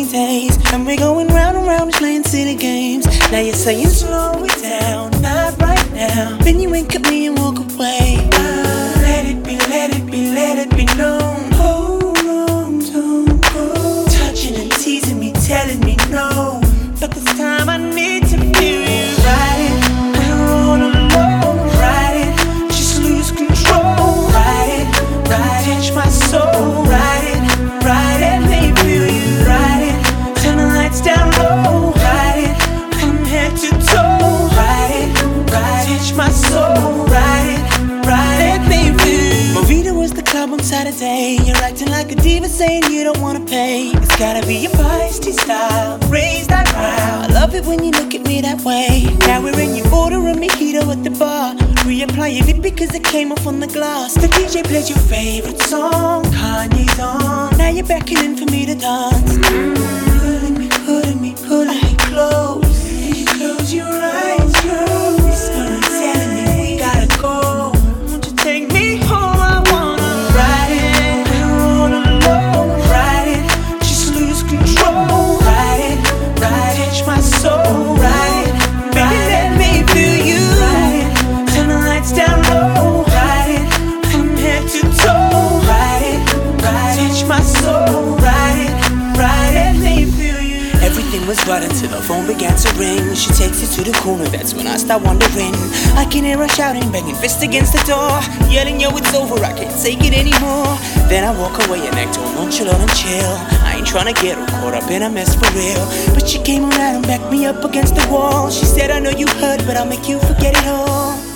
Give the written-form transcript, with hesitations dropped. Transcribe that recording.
rainy days, and we're going round and round, just playing silly games. Now you're saying slow it down, not right now. Then you wink at me and walk away. Let it be, let it be, let it be known. Hold on, don't go. Touching and teasing me, telling me no, but this time I need to feel you. Ride it, I don't wanna know. Ride it, just lose control. Ride it, touch my soul. Ride it, let me feel you. Ride it, turn the lights down low. Ride it, from head to toe. Ride it, touch my soul. Ride it, let me feel you. Movida was the club on Saturday. You're acting like a diva, saying you don't wanna pay. It's gotta be your feisty style, raise that brow. I love it when you look at me that way. Now we're in, you order a mojito at the bar. Reapplying it because it came off on the glass. The DJ plays your favorite song, Kanye's on. Now you're beckoning for me to dance. Pulling me close. Close your eyes, girl. Whispering, telling me we gotta go. Won't you take me home? I wanna ride it, I don't wanna know. Ride it, just lose control. Ride it, touch my soul. Ride it, baby, let me feel you. Ride it, turn the lights down low. Ride it, from head to toe. Ride it, touch my soul. Ride it, let me feel you. Everything was right until the phone began to ring. She takes it to the corner, that's when I start wondering. I can hear her shouting, banging fist against the door, yelling, yo, it's over, I can't take it anymore. Then I walk away and act all nonchalant and chill. I ain't tryna get her caught up in a mess for real. But she came around and backed me up against the wall. She said, I know you hurt, but I'll make you forget it all.